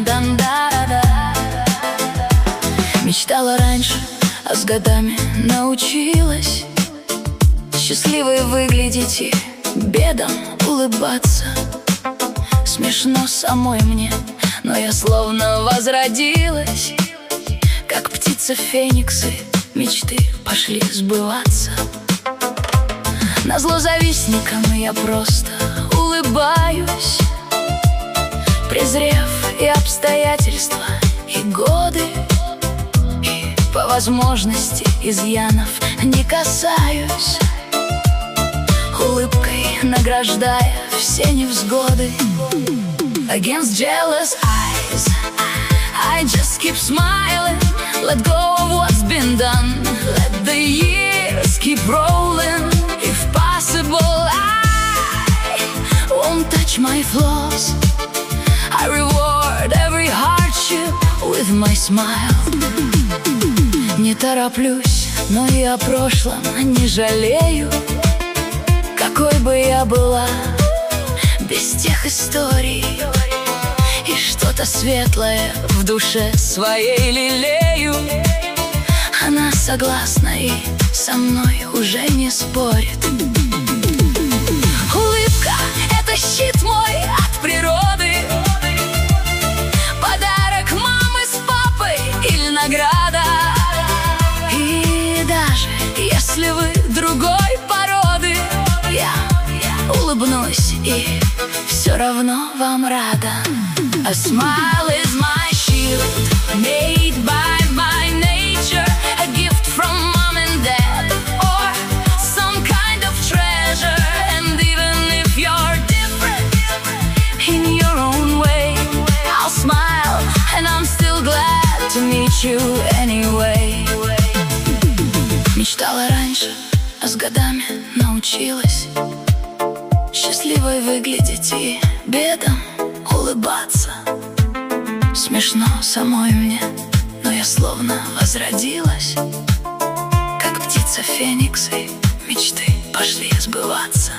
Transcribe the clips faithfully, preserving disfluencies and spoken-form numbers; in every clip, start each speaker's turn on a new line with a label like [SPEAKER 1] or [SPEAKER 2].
[SPEAKER 1] дан-да-да-да. Мечтала раньше, а с годами научилась счастливой выглядеть и бедам улыбаться. Смешно самой мне, но я словно возродилась, как птица фениксы, мечты пошли сбываться. Назло завистникам я просто улыбаюсь, презрев и обстоятельства, и годы, и по возможности изъянов не касаюсь, улыбкой награждая все невзгоды. Against jealous eyes, I just keep smiling, let go of what's been done, let the years keep rolling. If possible, I won't touch my flaws, I reward every hardship with my smile. Не тороплюсь, но и о прошлом не жалею. Какой бы я была без тех историй, и что-то светлое в душе своей лелею. Она согласна и со мной уже не спорит. Улыбка — это щит мой от природы, подарок мамы с папой или награда. И даже если вы другой породы, я улыбнусь и все равно вам рада. A smile is my shield, made by my nature, a gift from mom and dad, or some kind of treasure. And even if you're different in your own way, I'll smile and I'm still glad to meet you anyway. Мечтала раньше, а с годами научилась счастливой выглядеть и бедам улыбаться. Смешно самой мне, но я словно возродилась, как птица фениксы, мечты пошли сбываться.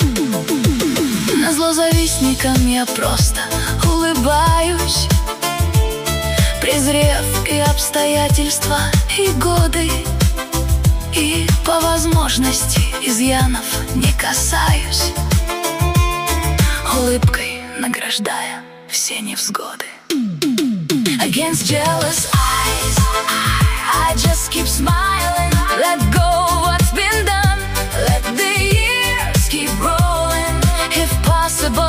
[SPEAKER 1] Назло завистникам я просто улыбаюсь, презрев и обстоятельства, и годы, и по возможности изъянов не касаюсь, улыбкой награждая все невзгоды. Against jealous eyes, I just keep smiling, let go of what's been done, let the years keep rolling. If possible,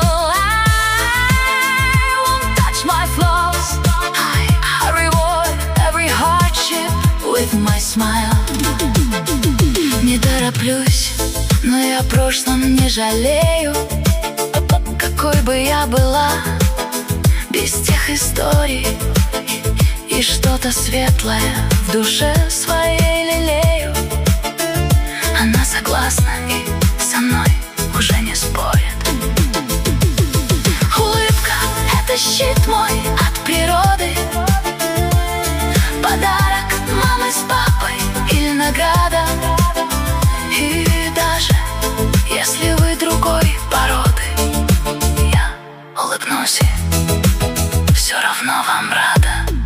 [SPEAKER 1] I won't touch my flaws, I, I reward every hardship with my smile. Не тороплюсь, но я о прошлом не жалею. Какой бы я была без тех историй, и что-то светлое в душе своей лелею. Она согласна и со мной уже не спорит. Улыбка — это щит мой от природы, подарок мамы с папой или награда. И даже если вы другой породы, я улыбнусь и все равно вам рада.